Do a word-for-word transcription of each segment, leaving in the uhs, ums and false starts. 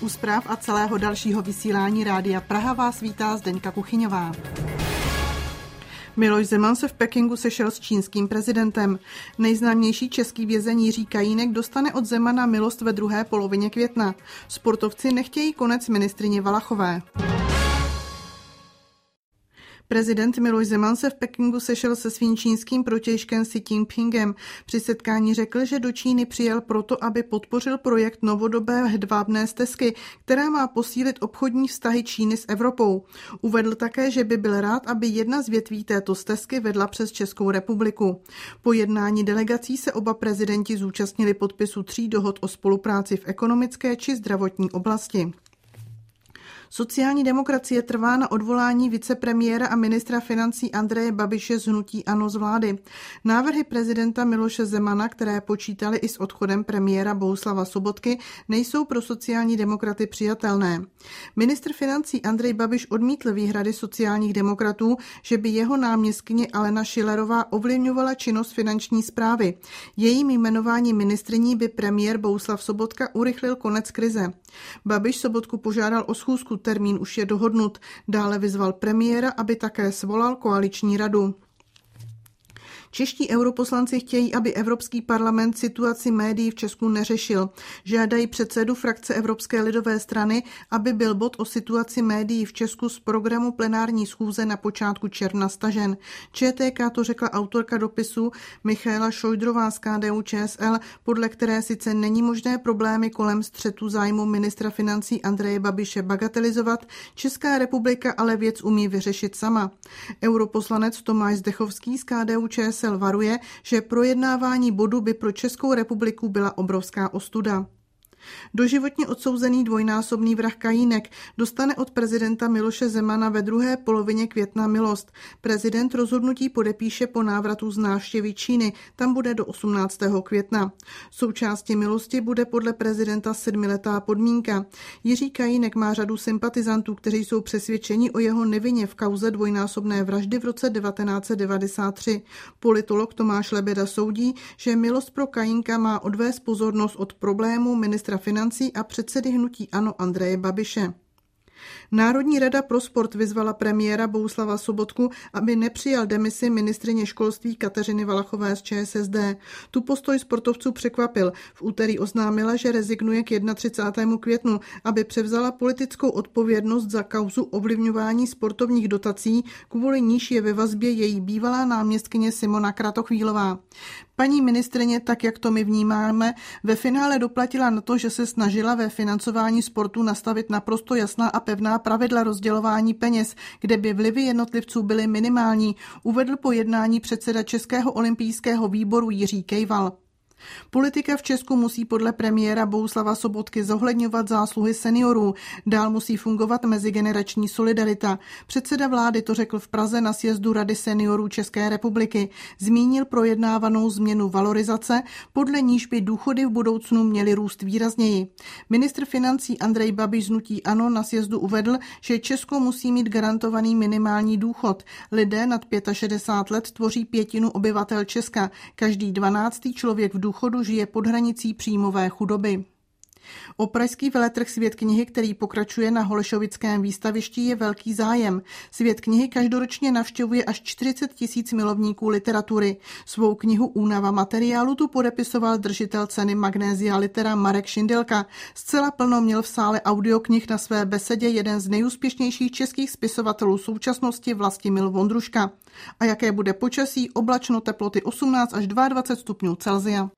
U zpráv a celého dalšího vysílání Rádia Praha vás vítá Zdeňka Kuchyňová. Miloš Zeman se v Pekingu sešel s čínským prezidentem. Nejznámější český vězeň Jiří Kajínek dostane od Zemana milost ve druhé polovině května. Sportovci nechtějí konec ministryně Valachové. Prezident Miloš Zeman se v Pekingu sešel se svým čínským protějškem Xi Jinpingem. Při setkání řekl, že do Číny přijel proto, aby podpořil projekt novodobé hedvábné stezky, která má posílit obchodní vztahy Číny s Evropou. Uvedl také, že by byl rád, aby jedna z větví této stezky vedla přes Českou republiku. Po jednání delegací se oba prezidenti zúčastnili podpisu tří dohod o spolupráci v ekonomické či zdravotní oblasti. Sociální demokracie trvá na odvolání vicepremiéra a ministra financí Andreje Babiše z hnutí ANO z vlády. Návrhy prezidenta Miloše Zemana, které počítaly i s odchodem premiéra Bohuslava Sobotky, nejsou pro sociální demokraty přijatelné. Ministr financí Andrej Babiš odmítl výhrady sociálních demokratů, že by jeho náměstkyně Alena Schillerová ovlivňovala činnost finanční správy. Jejím jmenování ministryní by premiér Bohuslav Sobotka urychlil konec krize. Babiš Sobotku požádal o schůzku, termín už je dohodnut. Dále vyzval premiéra, aby také svolal koaliční radu. Čeští europoslanci chtějí, aby Evropský parlament situaci médií v Česku neřešil. Žádají předsedu frakce Evropské lidové strany, aby byl bod o situaci médií v Česku z programu plenární schůze na počátku června stažen. ČTK to řekla autorka dopisu Michaela Šojdrová z K D U Č S L, podle které sice není možné problémy kolem střetu zájmu ministra financí Andreje Babiše bagatelizovat, Česká republika ale věc umí vyřešit sama. Europoslanec Tomáš Zdechovský z K D U Č S L varuje, že projednávání bodu by pro Českou republiku byla obrovská ostuda. Doživotně odsouzený dvojnásobný vrah Kajínek dostane od prezidenta Miloše Zemana ve druhé polovině května milost. Prezident rozhodnutí podepíše po návratu z návštěvy Číny, tam bude do osmnáctého května. Součástí milosti bude podle prezidenta sedmiletá podmínka. Jiří Kajínek má řadu sympatizantů, kteří jsou přesvědčeni o jeho nevině v kauze dvojnásobné vraždy v roce devatenáct set devadesát tři. Politolog Tomáš Lebeda soudí, že milost pro Kajínka má odvést pozornost od problémů ministra financí a předsedy hnutí ANO Andreje Babiše. Národní rada pro sport vyzvala premiéra Bohuslava Sobotku, aby nepřijal demisi ministryně školství Kateřiny Valachové z Č S S D. Tu postoj sportovců překvapil. V úterý oznámila, že rezignuje k třicátému prvnímu květnu, aby převzala politickou odpovědnost za kauzu ovlivňování sportovních dotací, kvůli níž je ve vazbě její bývalá náměstkyně Simona Kratochvílová. Paní ministryně, tak jak to my vnímáme, ve finále doplatila na to, že se snažila ve financování sportu nastavit naprosto jasná a pevná pravidla rozdělování peněz, kde by vlivy jednotlivců byly minimální, uvedl po jednání předseda Českého olympijského výboru Jiří Kejval. Politika v Česku musí podle premiéra Bohuslava Sobotky zohledňovat zásluhy seniorů, dál musí fungovat mezigenerační solidarita. Předseda vlády to řekl v Praze na sjezdu Rady seniorů České republiky. Zmínil projednávanou změnu valorizace, podle níž by důchody v budoucnu měly růst výrazněji. Ministr financí Andrej Babiš z hnutí ANO na sjezdu uvedl, že Česko musí mít garantovaný minimální důchod. Lidé nad šedesát pět let tvoří pětinu obyvatel Česka. Každý dvanáctý člověk v důchodu žije pod hranicí příjmové chudoby. O pražský veletrh Svět knihy, který pokračuje na Holešovickém výstavišti, je velký zájem. Svět knihy každoročně navštěvuje až čtyřicet tisíc milovníků literatury. Svou knihu Únava materiálu tu podepisoval držitel ceny Magnesia Litera Marek Šindelka. Zcela plno měl v sále audioknih na své besedě jeden z nejúspěšnějších českých spisovatelů současnosti Vlastimil Vondruška. A jaké bude počasí? Oblačno, teploty osmnáct až dvacet dva stupňů Celsia.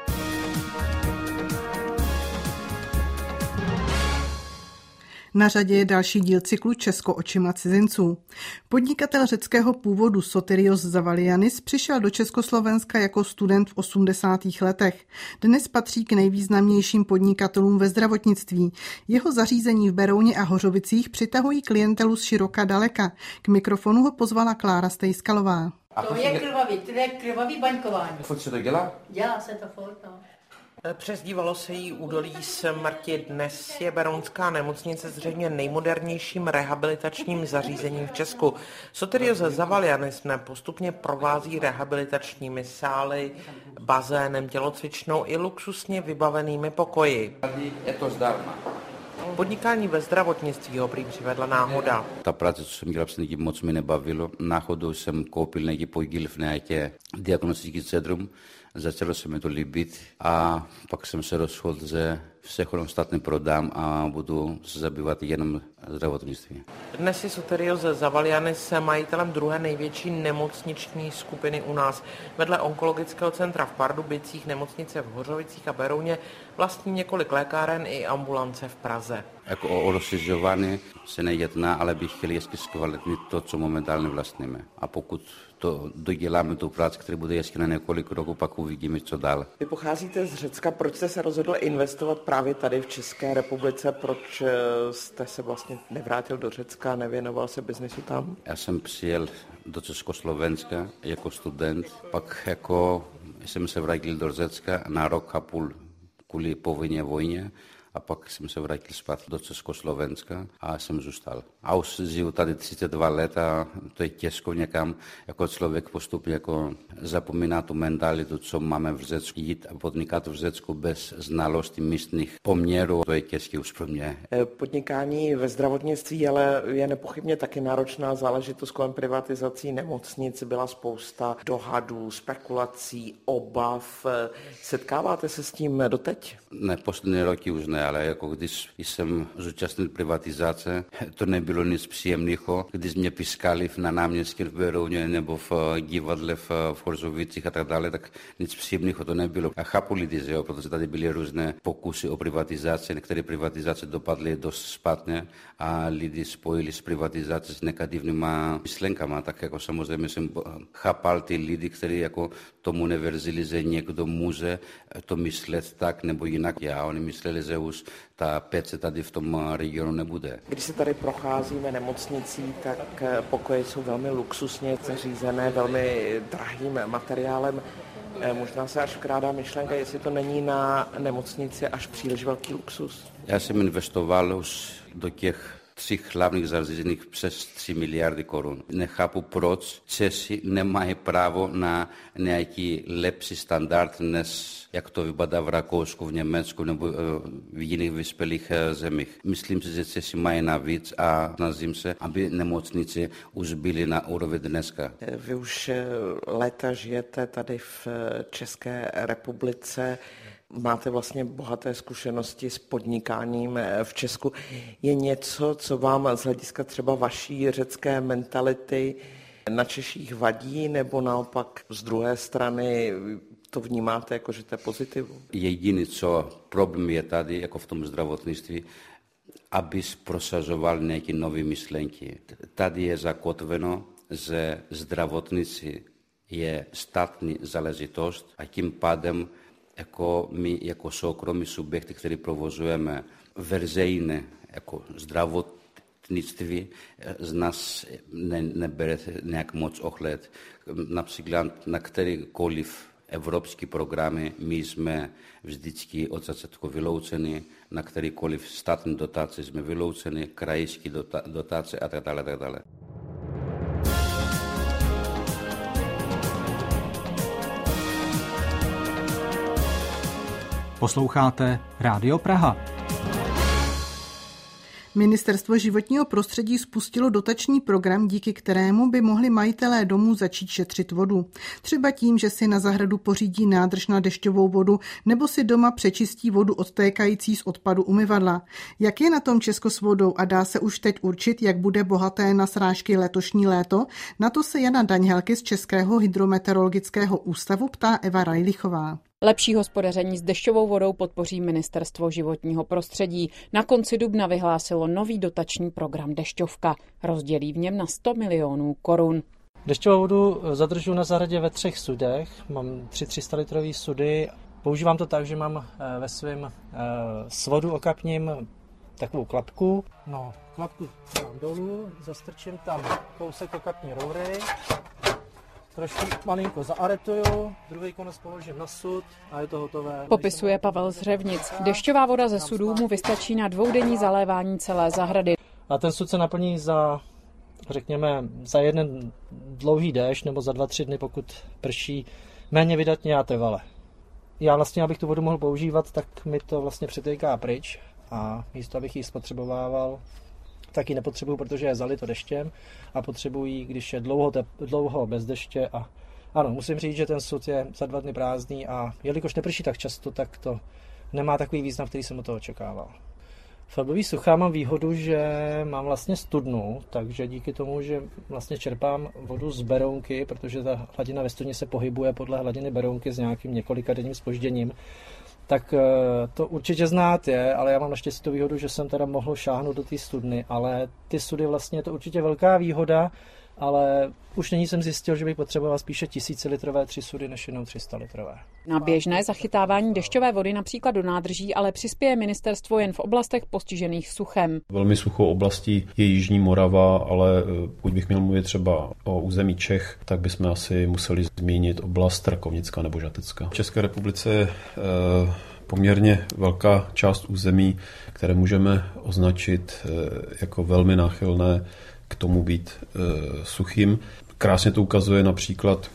Na řadě je další díl cyklu Česko očima cizinců. Podnikatel řeckého původu Sotirios Zavalianis přišel do Československa jako student v osmdesátých letech. Dnes patří k nejvýznamnějším podnikatelům ve zdravotnictví. Jeho zařízení v Berouně a Hořovicích přitahují klientelu z široka daleka. K mikrofonu ho pozvala Klára Stejskalová. To je krvavý, to je krvavý baňkování. Furt se to dělá? Dělá se to furt, no. Přezdívalo se jí údolí smrti. Dnes je Berounská nemocnice zřejmě nejmodernějším rehabilitačním zařízením v Česku. Sotirios Zavalianis mne postupně provází rehabilitačními sály, bazénem, tělocvičnou i luxusně vybavenými pokoji. Tady je to zdarma. Podnikání ve zdravotnictví ho prý přivedla náhoda. Ta práce, co jsem dělal, se někdy moc mi nebavilo. Náhodou jsem koupil nějaký podíl v nějaké diagnostický centrum. Začalo se mi to líbit a pak jsem se rozhodl, že všechno ostatní prodám a budu se zabývat jenom zdravotnictví. Dnes je Soterios Zavalianis majitelem druhé největší nemocniční skupiny u nás. Vedle onkologického centra v Pardubicích, nemocnice v Hořovicích a Berouně vlastní několik lékáren i ambulance v Praze. Jako o rozšiřování se nejedná, ale bych chtěl ještě zkvalitnit to, co momentálně vlastníme. A pokud to doděláme tu práci, která bude ještě na několik roků, pak uvidíme, co dál. Vy pocházíte z Řecka, proč jste se rozhodl investovat právě tady v České republice? Proč jste se vlastně nevrátil do Řecka, nevěnoval se biznesu tam? Já jsem přijel do Československa jako student, pak jako jsem se vrátil do Řecka na rok a půl kvůli povinné vojně. A pak jsem se vrátil zpátky do Československa a jsem zůstal. A už žiju tady třicet dva let a to je těžko někam, jako člověk postupně jako zapomíná tu mentalitu, co máme v Řecku. Jít a podnikat v Řecku bez znalosti místních poměrů, to je těžké už pro mě. Podnikání ve zdravotnictví ale je nepochybně taky náročná záležitost. Kolem privatizací nemocnic byla spousta dohadů, spekulací, obav. Setkáváte se s tím doteď? Ne, poslední roky už ne. Ale jako když jsem zúčastnil privatizace, to nebylo nic příjemného. Když mě pískali na náměstí v Berouně nebo v divadle v, v Hořovicích a tak dále, tak nic příjemného to nebylo. A chápu lidi, že jo, protože tady byly různé pokusy o privatizaci, některé privatizace dopadly dost špatně a lidi spojili s privatizací s negativníma myšlenkama. Tak jako samozřejmě jsem chápal ty lidi, kteří jako tomu nevěřili, že někdo může to myslet tak nebo jinak. Já oni mysleli, že už ta péče tady v tom regionu nebude. Když se tady procházíme nemocnicí, tak pokoje jsou velmi luxusně zařízené, velmi drahým materiálem. Možná se až vkrádá myšlenka, jestli to není na nemocnici až příliš velký luxus. Já jsem investoval už do těch třích hlavních zařízení přes tři miliardy korun. Nechápu, proč Češi nemají právo na nějaký lepší standard, než jak to vypadá v Rakousku, v Německu nebo v jiných vyspělých zemích. Myslím si, že Češi mají navíc a snažím se, aby nemocnice už byly na úrovni dneska. Vy už léta žijete tady v České republice. Máte vlastně bohaté zkušenosti s podnikáním v Česku. Je něco, co vám z hlediska třeba vaší řecké mentality na Češích vadí, nebo naopak z druhé strany to vnímáte jako, že to je pozitivum? Jediné, co problém je tady, jako v tom zdravotnictví, abys prosazoval nějaké nové myšlenky. Tady je zakotveno, že zdravotnictví je státní záležitost a tím pádem jako my, jako soukromí subjekty, které provozujeme veřejné jako zdravotnictví, z nás ne, nebere nějak moc ohled. Například na kterýkoliv evropské programy my jsme vždycky od začátku vyloučeni, na kterýkoliv státní dotace jsme vyloučeni, krajské dotace a tak dále, tak dále. Posloucháte Rádio Praha. Ministerstvo životního prostředí spustilo dotační program, díky kterému by mohli majitelé domů začít šetřit vodu. Třeba tím, že si na zahradu pořídí nádrž na dešťovou vodu nebo si doma přečistí vodu odtékající z odpadu umyvadla. Jak je na tom Česko s vodou a dá se už teď určit, jak bude bohaté na srážky letošní léto? Na to se Jana Daňhelky z Českého hydrometeorologického ústavu ptá Eva Rajlichová. Lepší hospodaření s dešťovou vodou podpoří Ministerstvo životního prostředí. Na konci dubna vyhlásilo nový dotační program Dešťovka. Rozdělí v něm na sto milionů korun. Dešťovou vodu zadržuji na zahradě ve třech sudech. Mám tři tři sta litrové sudy. Používám to tak, že mám ve svém svodu okapním takovou klapku. No, klapku dám dolů, zastrčím tam kousek okapní roury. Trošku malinko zaaretuju, druhý konec položím na sud a je to hotové. Popisuje Pavel z Hřevnic. Dešťová voda ze sudů mu vystačí na dvoudenní zalévání celé zahrady. A ten sud se naplní za, řekněme, za jeden dlouhý déšť nebo za dva, tři dny, pokud prší, méně vydatně a trvale. Já vlastně, abych tu vodu mohl používat, tak mi to vlastně přetéká pryč a místo, abych ji spotřebovával, tak ji nepotřebuju, protože je zalito deštěm a potřebuji, když je dlouho, tep, dlouho bez deště. A ano, musím říct, že ten sud je za dva dny prázdný a jelikož neprší tak často, tak to nemá takový význam, který jsem od toho očekával. V období sucha mám výhodu, že mám vlastně studnu, takže díky tomu, že vlastně čerpám vodu z Berounky, protože ta hladina ve studni se pohybuje podle hladiny Berounky s nějakým několika denním zpožděním, tak to určitě znát je, ale já mám naštěstí tu výhodu, že jsem teda mohl šáhnout do té studny, ale ty sudy vlastně je to určitě velká výhoda, ale už nyní jsem zjistil, že bych potřeboval spíše tisícilitrové tři sudy než jenom tři sta litrové. Na běžné zachytávání dešťové vody například do nádrží ale přispěje ministerstvo jen v oblastech postižených suchem. Velmi suchou oblastí je Jižní Morava, ale pokud bych měl mluvit třeba o území Čech, tak bychom asi museli zmínit oblast Rakovnicka nebo Žatecka. V České republice je poměrně velká část území, které můžeme označit jako velmi náchylné k tomu být e, suchým. Krásně to ukazuje například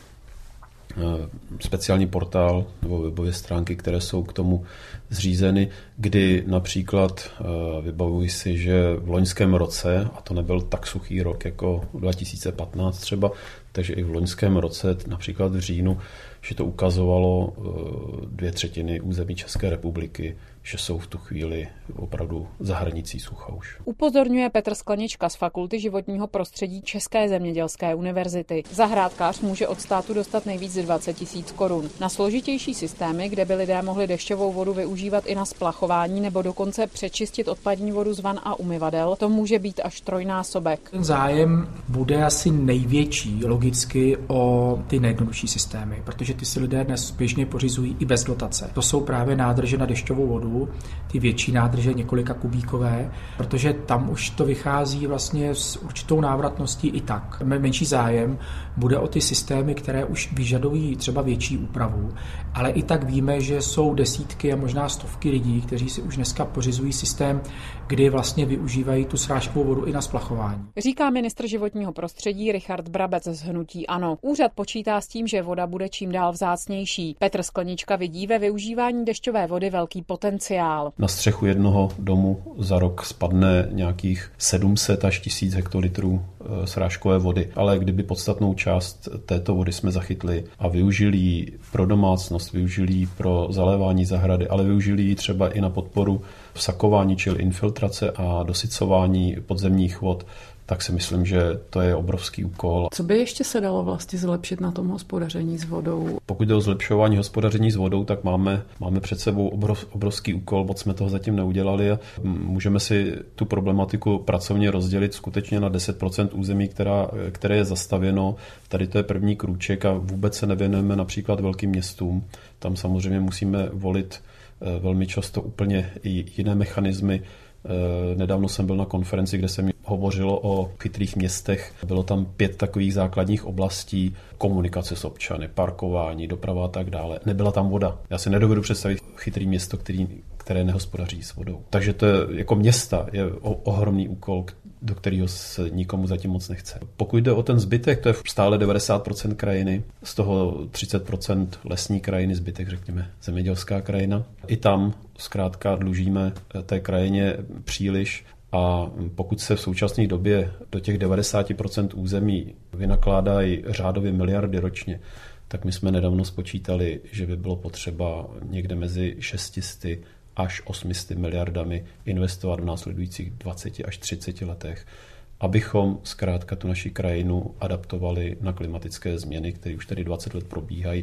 e, speciální portál nebo webové stránky, které jsou k tomu zřízeny, kdy například e, vybavuji si, že v loňském roce, a to nebyl tak suchý rok jako dva tisíce patnáct třeba, takže i v loňském roce, například v říjnu, že to ukazovalo e, dvě třetiny území České republiky, že jsou v tu chvíli opravdu za hranicí sucha už. Upozorňuje Petr Sklenička z Fakulty životního prostředí České zemědělské univerzity. Zahrádkář může od státu dostat nejvíc dvacet tisíc korun. Na složitější systémy, kde by lidé mohli dešťovou vodu využívat i na splachování nebo dokonce přečistit odpadní vodu z van a umyvadel, to může být až trojnásobek. Ten zájem bude asi největší logicky o ty nejjednodušší systémy, protože ty si lidé dnes běžně pořizují i bez dotace. To jsou právě nádrže na dešťovou vodu, ty větší nádrže několika kubíkové, protože tam už to vychází vlastně s určitou návratností i tak. Menší zájem bude o ty systémy, které už vyžadují třeba větší úpravu, ale i tak víme, že jsou desítky a možná stovky lidí, kteří si už dneska pořizují systém, kdy vlastně využívají tu srážkovou vodu i na splachování. Říká ministr životního prostředí Richard Brabec z hnutí ANO. Úřad počítá s tím, že voda bude čím dál vzácnější. Petr Sklenička vidí ve využívání dešťové vody velký potenciál. Na střechu jednoho domu za rok spadne nějakých sedm set až tisíc hektolitrů srážkové vody, ale kdyby podstatnou část této vody jsme zachytli a využili ji pro domácnost, využili ji pro zalévání zahrady, ale využili ji třeba i na podporu vsakování, čili infiltrace a dosycování podzemních vod, tak si myslím, že to je obrovský úkol. Co by ještě se dalo vlastně zlepšit na tom hospodaření s vodou? Pokud jde o zlepšování hospodaření s vodou, tak máme, máme před sebou obrov, obrovský úkol, moc jsme toho zatím neudělali a můžeme si tu problematiku pracovně rozdělit skutečně na deset procent území, která, které je zastavěno. Tady to je první krůček a vůbec se nevěnujeme například velkým městům. Tam samozřejmě musíme volit velmi často úplně i jiné mechanismy. Nedávno jsem byl na konferenci, kde se mi hovořilo o chytrých městech. Bylo tam pět takových základních oblastí: komunikace s občany, parkování, doprava a tak dále. Nebyla tam voda. Já si nedovedu představit chytrý město, který, které nehospodaří s vodou. Takže to je, jako města je ohromný úkol, do kterého se nikomu zatím moc nechce. Pokud jde o ten zbytek, to je stále devadesát procent krajiny, z toho třicet procent lesní krajiny, zbytek řekněme zemědělská krajina. I tam zkrátka dlužíme té krajině příliš a pokud se v současné době do těch devadesát procent území vynakládají řádově miliardy ročně, tak my jsme nedávno spočítali, že by bylo potřeba někde mezi šest set až osm set miliardami investovat v následujících dvacet až třicet letech, abychom zkrátka tu naši krajinu adaptovali na klimatické změny, které už tady dvacet let probíhají.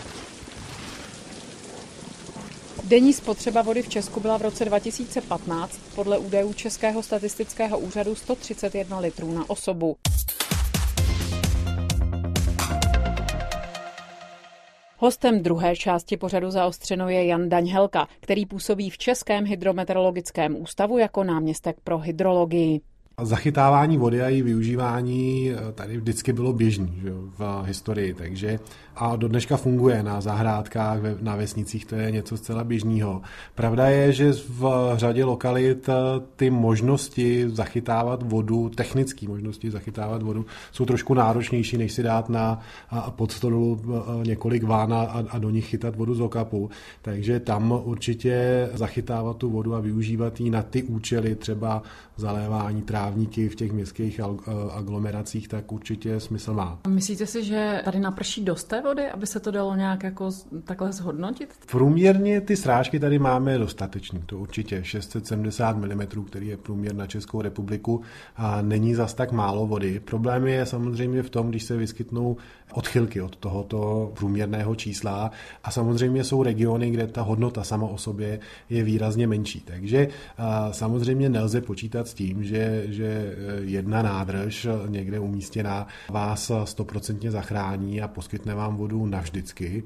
Denní spotřeba vody v Česku byla v roce dva tisíce patnáct podle údajů Českého statistického úřadu sto třicet jedna litrů na osobu. Hostem druhé části pořadu Zaostřeno je Jan Daňhelka, který působí v Českém hydrometeorologickém ústavu jako náměstek pro hydrologii. Zachytávání vody a její využívání tady vždycky bylo běžný, že, v historii, takže a do dneška funguje na zahrádkách, na vesnicích, to je něco zcela běžného. Pravda je, že v řadě lokalit ty možnosti zachytávat vodu, technické možnosti zachytávat vodu jsou trošku náročnější, než si dát na podstolu několik ván a do nich chytat vodu z okapu. Takže tam určitě zachytávat tu vodu a využívat ji na ty účely, třeba zalévání trávníky v těch městských aglomeracích, tak určitě smysl má. Myslíte si, že tady naprší dost té vody, aby se to dalo nějak jako takhle zhodnotit? Průměrně ty srážky tady máme dostatečný, to určitě šest set sedmdesát milimetrů, který je průměr na Českou republiku a není zas tak málo vody. Problém je samozřejmě v tom, když se vyskytnou odchylky od tohoto průměrného čísla a samozřejmě jsou regiony, kde ta hodnota sama o sobě je výrazně menší. Takže samozřejmě nelze počítat s tím, že, že jedna nádrž někde umístěná vás stoprocentně zachrání a poskytne vám vodu navždycky.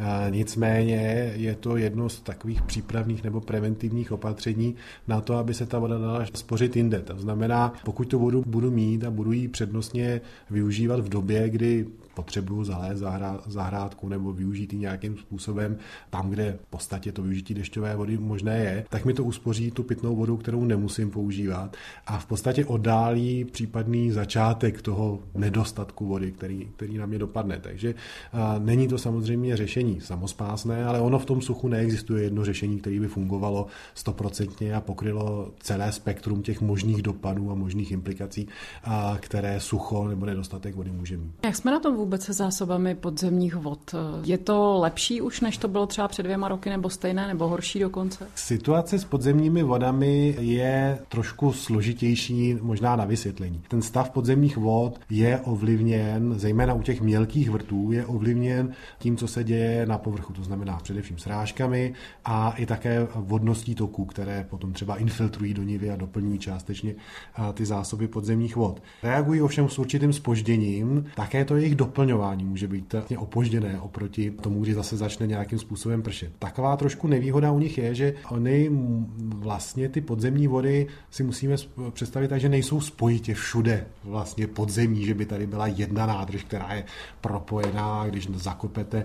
Nicméně je to jedno z takových přípravných nebo preventivních opatření na to, aby se ta voda dala spořit jinde. To znamená, pokud tu vodu budu mít a budu ji přednostně využívat v době, kdy potřebuju zalézt zahrádku nebo využít ji nějakým způsobem tam, kde v podstatě to využití dešťové vody možné je, tak mi to uspoří tu pitnou vodu, kterou nemusím používat a v podstatě oddálí případný začátek toho nedostatku vody, který, který na mě dopadne. Takže a, není to samozřejmě řešení samospásné, ale ono v tom suchu neexistuje jedno řešení, které by fungovalo stoprocentně a pokrylo celé spektrum těch možných dopadů a možných implikací, a, které sucho nebo nedostatek vody může mít. Jak jsme na tom vůbec se zásobami podzemních vod? Je to lepší už, než to bylo třeba před dvěma roky, nebo stejné, nebo horší dokonce? Situace s podzemními vodami je trošku složitější, možná na vysvětlení. Ten stav podzemních vod je ovlivněn, zejména u těch mělkých vrtů, je ovlivněn tím, co se děje na povrchu, to znamená především srážkami a i také vodností toků, které potom třeba infiltrují do nivy a doplňují částečně ty zásoby podzemních vod. Reagují ovšem s určitým zpožděním, také to jejich doplňování může být opožděné oproti tomu, kdy zase začne nějakým způsobem pršet. Taková trošku nevýhoda u nich je, že oni vlastně ty podzemní vody si musíme představit tak, že nejsou spojitě všude vlastně podzemní, že by tady byla jedna nádrž, která je propojená, když zakopete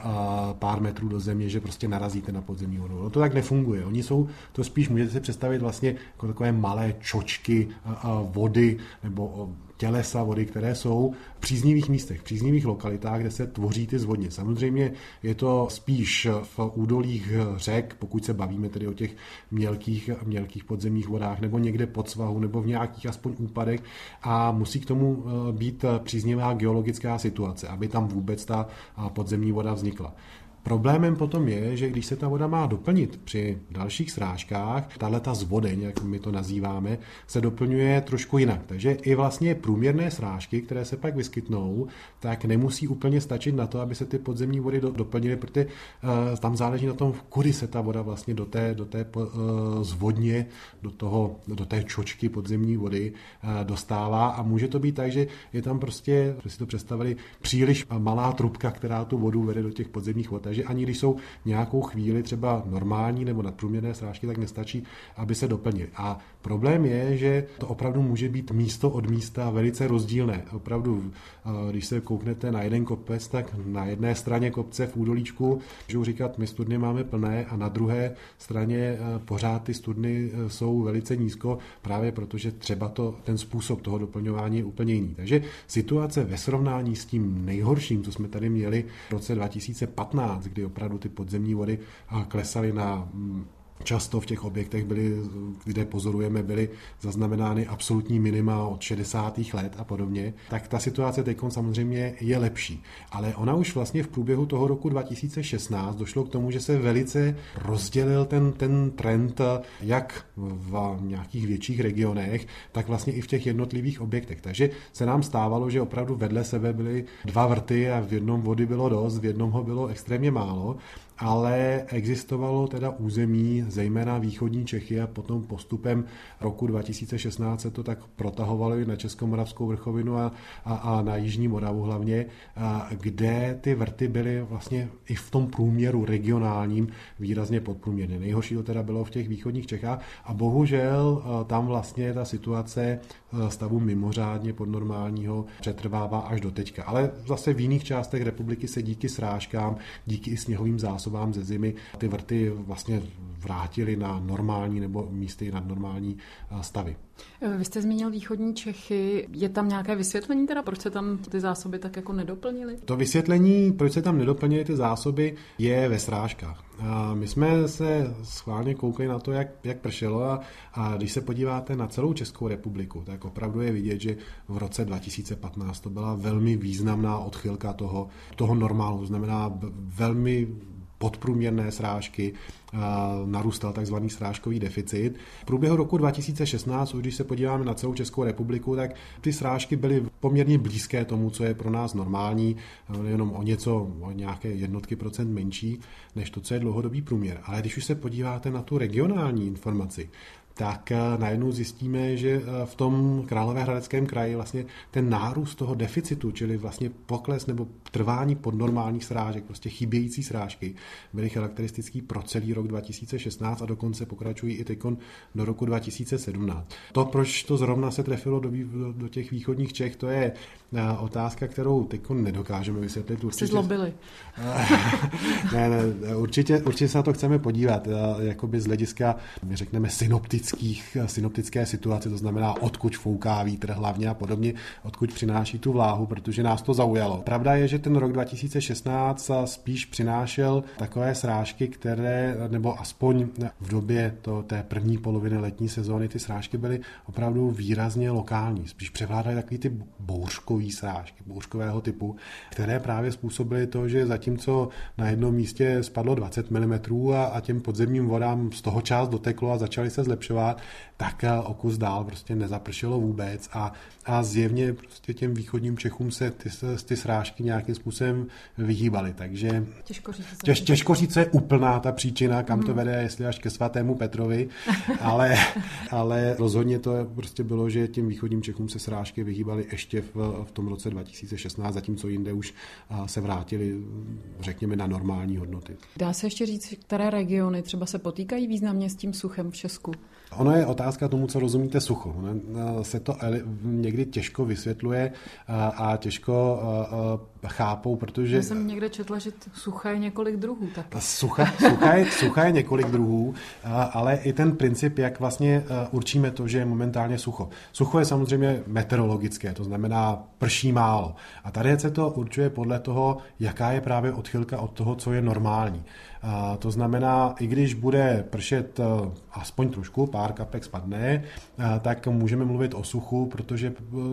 pár metrů do země, že prostě narazíte na podzemní vodu. No to tak nefunguje. Oni jsou, to spíš můžete si představit vlastně jako takové malé čočky vody nebo tělesa vody, které jsou v příznivých místech, v příznivých lokalitách, kde se tvoří ty zvodně. Samozřejmě je to spíš v údolích řek, pokud se bavíme tedy o těch mělkých, mělkých podzemních vodách, nebo někde pod svahu, nebo v nějakých aspoň úpadech a musí k tomu být příznivá geologická situace, aby tam vůbec ta podzemní voda vznikla. Problémem potom je, že když se ta voda má doplnit při dalších srážkách, tahleta zvodeň, jak my to nazýváme, se doplňuje trošku jinak. Takže i vlastně průměrné srážky, které se pak vyskytnou, tak nemusí úplně stačit na to, aby se ty podzemní vody do, doplnily, protože uh, tam záleží na tom, kudy se ta voda vlastně do té, do té uh, zvodně, do, toho, do té čočky podzemní vody uh, dostává a může to být tak, že je tam prostě, že si to představili, příliš malá trubka, která tu vodu vede do těch podzemních vod. Takže ani když jsou nějakou chvíli třeba normální nebo nadprůměrné srážky, tak nestačí, aby se doplnily. A problém je, že to opravdu může být místo od místa velice rozdílné. Opravdu, když se kouknete na jeden kopec, tak na jedné straně kopce v údolíčku můžou říkat, my studny máme plné a na druhé straně pořád ty studny jsou velice nízko, právě protože třeba to, ten způsob toho doplňování je úplně jiný. Takže situace ve srovnání s tím nejhorším, co jsme tady měli v roce dva tisíce patnáct, kdy opravdu ty podzemní vody klesaly na často v těch objektech, byly, kde pozorujeme, byly zaznamenány absolutní minima od šedesátých let a podobně, tak ta situace teď samozřejmě je lepší. Ale ona už vlastně v průběhu toho roku dva tisíce šestnáct došlo k tomu, že se velice rozdělil ten, ten trend jak v nějakých větších regionech, tak vlastně i v těch jednotlivých objektech. Takže se nám stávalo, že opravdu vedle sebe byly dva vrty a v jednom vody bylo dost, v jednom ho bylo extrémně málo. ale existovalo teda území, zejména východní Čechy a potom postupem roku dva tisíce šestnáct se to tak protahovalo i na Českomoravskou vrchovinu a, a, a na Jižní Moravu hlavně, a kde ty vrty byly vlastně i v tom průměru regionálním výrazně podprůměrné. Nejhorší to teda bylo v těch východních Čechách a bohužel tam vlastně ta situace stavu mimořádně podnormálního přetrvává až do teďka. Ale zase v jiných částech republiky se díky srážkám, díky i sněhovým zásobám ze zimy ty vrty vlastně vrátily na normální nebo místy nad normální stavy. Vy jste zmínil východní Čechy. Je tam nějaké vysvětlení teda, proč se tam ty zásoby tak jako nedoplnily? To vysvětlení, proč se tam nedoplnily ty zásoby, je ve srážkách. A my jsme se schválně koukali na to, jak, jak pršelo a, a když se podíváte na celou Českou republiku, tak opravdu je vidět, že v roce dva tisíce patnáct to byla velmi významná odchylka toho, toho normálu, to znamená velmi podprůměrné srážky, narůstal takzvaný srážkový deficit. V průběhu roku dva tisíce šestnáct, už když se podíváme na celou Českou republiku, tak ty srážky byly poměrně blízké tomu, co je pro nás normální, jenom o něco, o nějaké jednotky procent menší, než to, co je dlouhodobý průměr. Ale když už se podíváte na tu regionální informaci, tak najednou zjistíme, že v tom Královéhradeckém kraji vlastně ten nárůst toho deficitu, čili vlastně pokles nebo trvání podnormálních srážek, prostě chybějící srážky, byly charakteristický pro celý rok dva tisíce šestnáct a dokonce pokračují i teď do roku dva tisíce sedmnáct. To, proč to zrovna se trefilo do, do těch východních Čech, to je otázka, kterou teď nedokážeme vysvětlit. Určitě... Jsi zlobili. ne, ne, určitě, určitě se na to chceme podívat, jakoby z hlediska, my řekneme, synoptických, synoptické situace, to znamená, odkud fouká vítr hlavně a podobně, odkud přináší tu vláhu, protože nás to zaujalo. Pravda je, že ten rok dva tisíce šestnáct spíš přinášel takové srážky, které, nebo aspoň v době to, té první poloviny letní sezóny, ty srážky byly opravdu výrazně lokální. Spíš převládaly takový ty bouřkový srážky, bouřkového typu, které právě způsobily to, že zatímco na jednom místě spadlo dvacet milimetrů a, a těm podzemním vodám z toho část doteklo a začaly se zlepšovat, tak o kus dál prostě nezapršelo vůbec a, a zjevně prostě těm východním Čechům se ty, ty srážky nějakým způsobem vyhýbaly. Takže těžko říct, těž, těžko říct, co je úplná ta příčina, kam mm. to vede, jestli až ke svatému Petrovi, ale, ale rozhodně to prostě bylo, že těm východním Čechům se srážky vyhýbaly ještě v, v tom roce dva tisíce šestnáct, zatímco jinde už se vrátili, řekněme, na normální hodnoty. Dá se ještě říct, které regiony třeba se potýkají významně s tím suchem v Česku? Ono je otázka tomu, co rozumíte sucho. Se to někdy těžko vysvětluje a těžko chápou, protože... Já jsem někde četla, že sucha je několik druhů. Tak... Sucha, sucha, je, sucha je několik druhů, ale i ten princip, jak vlastně určíme to, že je momentálně sucho. Sucho je samozřejmě meteorologické, to znamená prší málo. A tady se to určuje podle toho, jaká je právě odchylka od toho, co je normální. A to znamená, i když bude pršet aspoň trošku, pár kapek spadne, tak můžeme mluvit o suchu, protože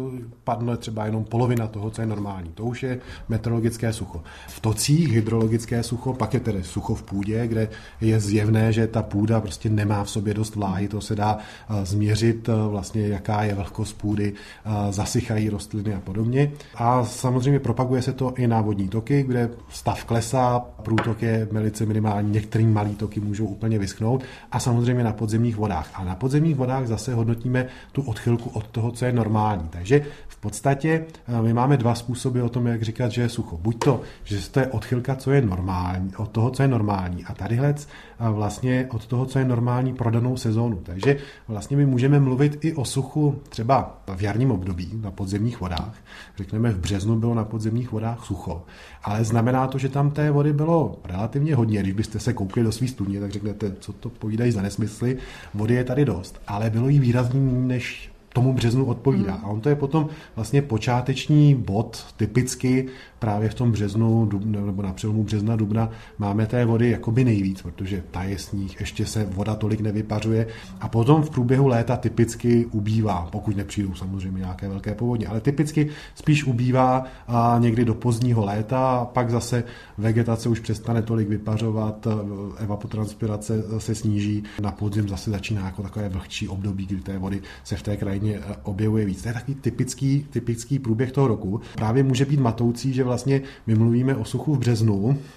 padne třeba jenom polovina toho, co je normální. To už je meteorologické sucho. V tocích hydrologické sucho, pak je tedy sucho v půdě, kde je zjevné, že ta půda prostě nemá v sobě dost vláhy, to se dá změřit vlastně, jaká je vlhkost půdy, zasychají rostliny a podobně. A samozřejmě propaguje se to i na vodní toky, kde stav klesá, průtok je velice minimální, některé malé toky můžou úplně vyschnout a samozřejmě na podzemních vodách. A na podzemních vodách zase hodnotíme tu odchylku od toho, co je normální. Takže v podstatě my máme dva způsoby o tom, jak říkat, že je sucho. Buď to, že to je odchylka, co je normální, od toho, co je normální. A tadyhle vlastně od toho, co je normální pro danou sezónu. Takže vlastně my můžeme mluvit i o suchu třeba v jarním období na podzemních vodách. Řekneme, v březnu bylo na podzemních vodách sucho. Ale znamená to, že tam té vody bylo relativně hodně. Když byste se koukli do svý studně, tak řeknete, co to povídají za nesmysly. Vody je tady dost, ale bylo jí výrazně méně, než tomu březnu odpovídá. A on to je potom vlastně počáteční bod, typicky právě v tom březnu, dubna, nebo na přelomu března, dubna máme té vody jakoby nejvíc, protože taje sníh, ještě se voda tolik nevypařuje a potom v průběhu léta typicky ubývá, pokud nepřijdou samozřejmě nějaké velké povodně, ale typicky spíš ubývá a někdy do pozdního léta a pak zase vegetace už přestane tolik vypařovat, evapotranspirace se sníží, na podzim zase začíná jako takové vlhčí období, kdy té vody se v té krajině objevuje víc. To je takový typický, typický průběh toho roku. Právě může být matoucí, že vlastně my mluvíme o suchu v březnu,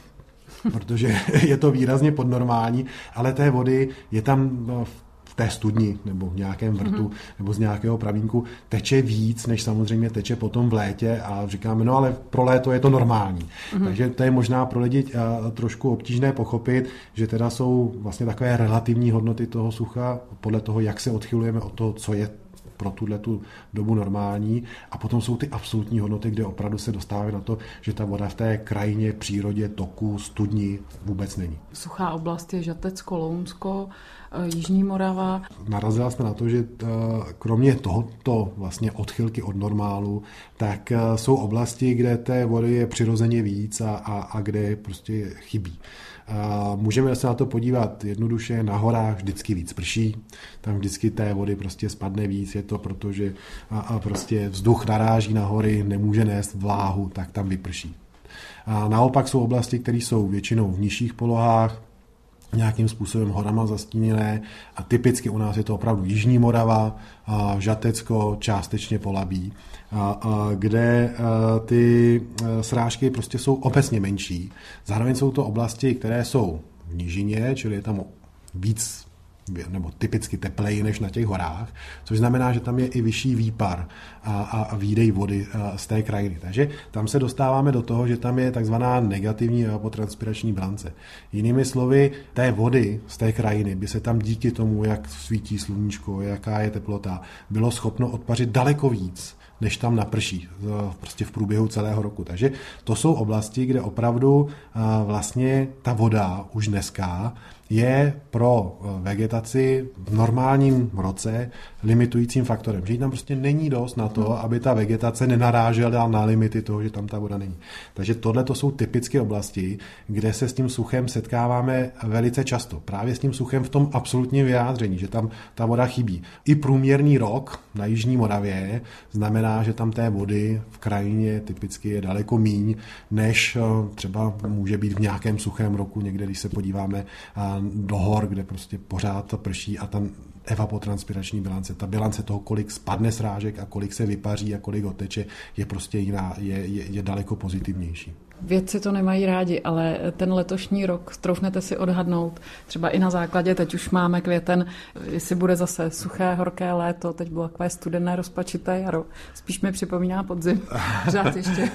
protože je to výrazně podnormální, ale té vody je tam v té studni nebo v nějakém vrtu mm-hmm. nebo z nějakého pramínku teče víc, než samozřejmě teče potom v létě a říkáme, no ale pro léto je to normální. Mm-hmm. Takže to je možná pro lidi trošku obtížné pochopit, že teda jsou vlastně takové relativní hodnoty toho sucha podle toho, jak se odchylujeme od toho, co je pro tuhletu dobu normální, a potom jsou ty absolutní hodnoty, kde opravdu se dostáváme na to, že ta voda v té krajině, přírodě, toku, studni vůbec není. Suchá oblast je Žatecko, Lounsko, Jižní Morava. Narazila jsme na to, že kromě tohoto vlastně odchylky od normálu, tak jsou oblasti, kde té vody je přirozeně víc a, a, a kde prostě chybí. A můžeme se na to podívat jednoduše, na horách vždycky víc prší, tam vždycky té vody prostě spadne víc, je to proto, že a, a prostě vzduch naráží na hory, nemůže nést vláhu, tak tam vyprší. A naopak jsou oblasti, které jsou většinou v nižších polohách, nějakým způsobem horama zastíněné a typicky u nás je to opravdu Jižní Morava, Žatecko, částečně Polabí, a, a kde a, ty srážky prostě jsou obecně menší. Zároveň jsou to oblasti, které jsou v nížině, čili je tam víc nebo typicky tepleji než na těch horách, což znamená, že tam je i vyšší výpar a, a, a výdej vody z té krajiny. Takže tam se dostáváme do toho, že tam je takzvaná negativní evapotranspirační bilance. Jinými slovy, té vody z té krajiny by se tam díky tomu, jak svítí sluníčko, jaká je teplota, bylo schopno odpařit daleko víc, než tam naprší prostě v průběhu celého roku. Takže to jsou oblasti, kde opravdu vlastně ta voda už dneska je pro vegetaci v normálním roce limitujícím faktorem. Že tam prostě není dost na to, aby ta vegetace nenarážela na limity toho, že tam ta voda není. Takže tohle to jsou typické oblasti, kde se s tím suchem setkáváme velice často. Právě s tím suchem v tom absolutním vyjádření, že tam ta voda chybí. I průměrný rok na Jižní Moravě znamená, že tam té vody v krajině typicky je daleko míň, než třeba může být v nějakém suchém roku, někde, když se podíváme do hor, kde prostě pořád to prší a tam evapotranspirační bilance, ta bilance toho, kolik spadne srážek a kolik se vypaří a kolik oteče, je prostě jiná, je, je, je daleko pozitivnější. Vědci to nemají rádi, ale ten letošní rok, troufnete si odhadnout, třeba i na základě, teď už máme květen, jestli bude zase suché, horké léto, teď bylo takové studené, rozpačité jaro. Spíš mi připomíná podzim. Řád ještě.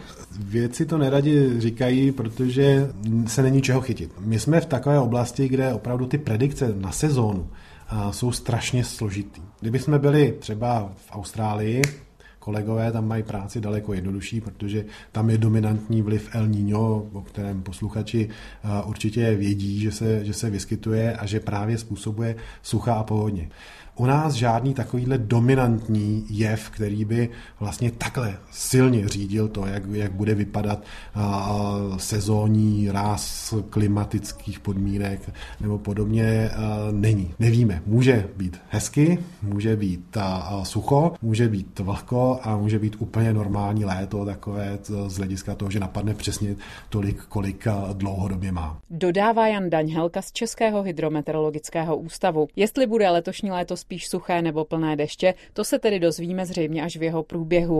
Vědci to neradi říkají, protože se není čeho chytit. My jsme v takové oblasti, kde opravdu ty predikce na sezónu jsou strašně složitý. Kdyby jsme byli třeba v Austrálii, kolegové tam mají práci daleko jednodušší, protože tam je dominantní vliv El Niño, o kterém posluchači určitě vědí, že se, že se vyskytuje a že právě způsobuje sucha a povodně. U nás žádný takovýhle dominantní jev, který by vlastně takhle silně řídil to, jak, jak bude vypadat a, sezónní ráz klimatických podmínek nebo podobně, a, není. Nevíme. Může být hezky, může být a, a sucho, může být vlhko a může být úplně normální léto, takové z hlediska toho, že napadne přesně tolik, kolik dlouhodobě má. Dodává Jan Daňhelka z Českého hydrometeorologického ústavu. Jestli bude letošní léto spíš suché nebo plné deště, to se tedy dozvíme zřejmě až v jeho průběhu.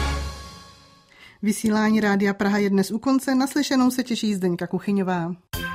Vysílání Rádia Praha je dnes u konce, naslyšenou se těší Zdeňka Kuchyňová.